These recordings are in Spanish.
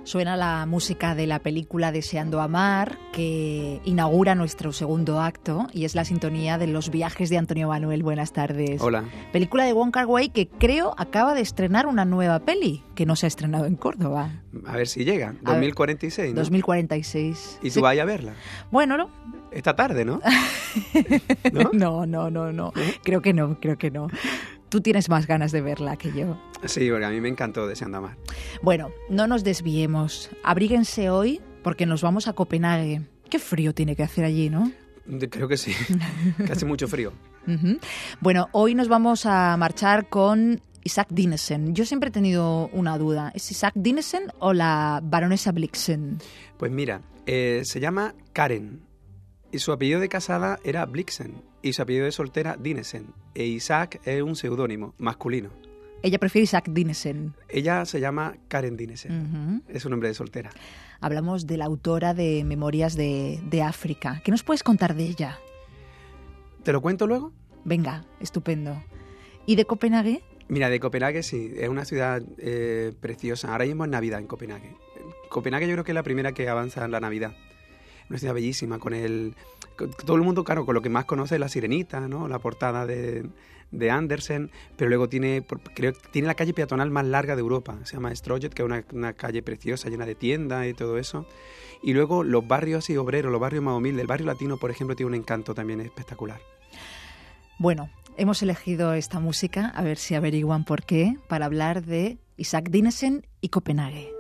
Suena la música de la película Deseando Amar, que inaugura nuestro segundo acto, y es la sintonía de Los viajes de Antonio Manuel. Buenas tardes. Hola. Película de Wong Kar-wai que creo acaba de estrenar una nueva peli, que no se ha estrenado en Córdoba. A ver si llega. 2046, ¿no? 2046. ¿Y tú vayas a verla? Bueno, ¿no? Esta tarde, ¿no? ¿No? No. Creo que no. Tú tienes más ganas de verla que yo. Sí, porque a mí me encantó Deseando Amar. Bueno, no nos desviemos. Abríguense hoy porque nos vamos a Copenhague. Qué frío tiene que hacer allí, ¿no? Creo que sí. Que hace mucho frío. Uh-huh. Bueno, hoy nos vamos a marchar con Isaac Dinesen. Yo siempre he tenido una duda. ¿Es Isaac Dinesen o la baronesa Blixen? Pues mira, se llama Karen. Y su apellido de casada era Blixen. Y su apellido de soltera, Dinesen. E Isaac es un seudónimo masculino. Ella prefiere Isaac Dinesen. Ella se llama Karen Dinesen. Uh-huh. Es un nombre de soltera. Hablamos de la autora de Memorias de África. ¿Qué nos puedes contar de ella? ¿Te lo cuento luego? Venga, estupendo. ¿Y de Copenhague? Mira, de Copenhague sí, es una ciudad preciosa. Ahora mismo es Navidad en Copenhague. Copenhague yo creo que es la primera que avanza en la Navidad. Una ciudad bellísima, con todo el mundo, claro, con lo que más conoce es la Sirenita, ¿no? La portada de Andersen, pero luego tiene la calle peatonal más larga de Europa, se llama Strøget, que es una calle preciosa, llena de tiendas y todo eso. Y luego los barrios así obreros, los barrios más humildes, el barrio latino, por ejemplo, tiene un encanto también espectacular. Bueno, hemos elegido esta música, a ver si averiguan por qué, para hablar de Isaac Dinesen y Copenhague.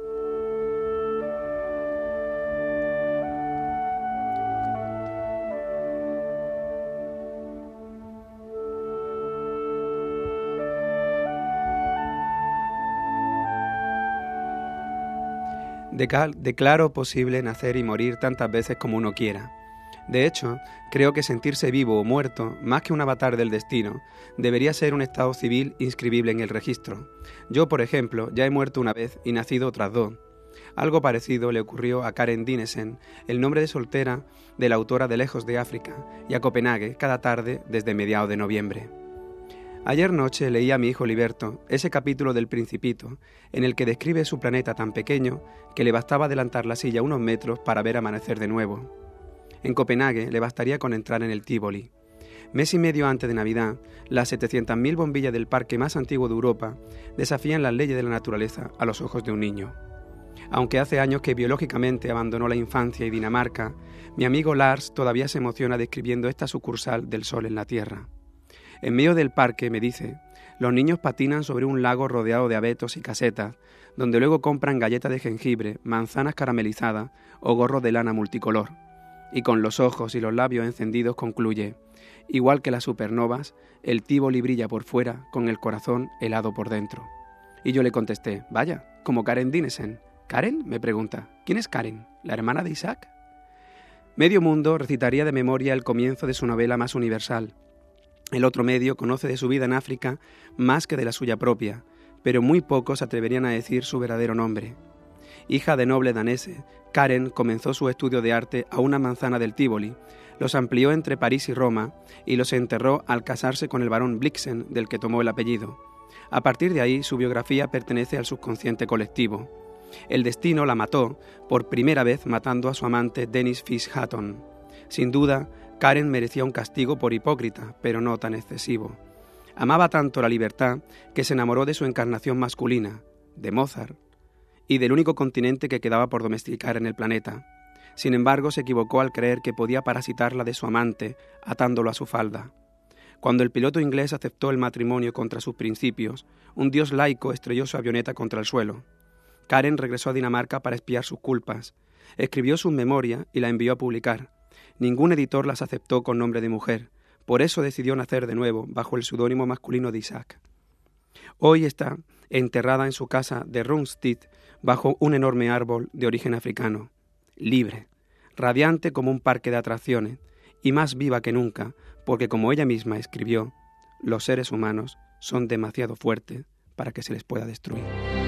Declaro posible nacer y morir tantas veces como uno quiera. De hecho, creo que sentirse vivo o muerto, más que un avatar del destino, debería ser un estado civil inscribible en el registro. Yo, por ejemplo, ya he muerto una vez y nacido otras dos. Algo parecido le ocurrió a Karen Dinesen, el nombre de soltera de la autora de Lejos de África, y a Copenhague cada tarde desde mediados de noviembre. Ayer noche leí a mi hijo Liberto ese capítulo del Principito, en el que describe su planeta tan pequeño que le bastaba adelantar la silla unos metros para ver amanecer de nuevo. En Copenhague le bastaría con entrar en el Tívoli. Mes y medio antes de Navidad, las 700.000 bombillas del parque más antiguo de Europa desafían las leyes de la naturaleza a los ojos de un niño. Aunque hace años que biológicamente abandonó la infancia y Dinamarca, mi amigo Lars todavía se emociona describiendo esta sucursal del sol en la Tierra. En medio del parque, me dice, los niños patinan sobre un lago rodeado de abetos y casetas, donde luego compran galletas de jengibre, manzanas caramelizadas o gorros de lana multicolor. Y con los ojos y los labios encendidos concluye, igual que las supernovas, el Tívoli brilla por fuera con el corazón helado por dentro. Y yo le contesté, vaya, como Karen Dinesen. ¿Karen?, me pregunta. ¿Quién es Karen? ¿La hermana de Isaac? Medio mundo recitaría de memoria el comienzo de su novela más universal. El otro medio conoce de su vida en África más que de la suya propia, pero muy pocos se atreverían a decir su verdadero nombre. Hija de noble danese, Karen comenzó su estudio de arte a una manzana del Tívoli, los amplió entre París y Roma y los enterró al casarse con el barón Blixen, del que tomó el apellido. A partir de ahí, su biografía pertenece al subconsciente colectivo. El destino la mató, por primera vez matando a su amante Dennis Fish-Hatton. Sin duda, Karen merecía un castigo por hipócrita, pero no tan excesivo. Amaba tanto la libertad que se enamoró de su encarnación masculina, de Mozart, y del único continente que quedaba por domesticar en el planeta. Sin embargo, se equivocó al creer que podía parasitarla de su amante, atándolo a su falda. Cuando el piloto inglés aceptó el matrimonio contra sus principios, un dios laico estrelló su avioneta contra el suelo. Karen regresó a Dinamarca para expiar sus culpas. Escribió sus memorias y la envió a publicar. Ningún editor las aceptó con nombre de mujer, por eso decidió nacer de nuevo bajo el seudónimo masculino de Isaac. Hoy está enterrada en su casa de Rungstid bajo un enorme árbol de origen africano, libre, radiante como un parque de atracciones y más viva que nunca, porque como ella misma escribió, los seres humanos son demasiado fuertes para que se les pueda destruir.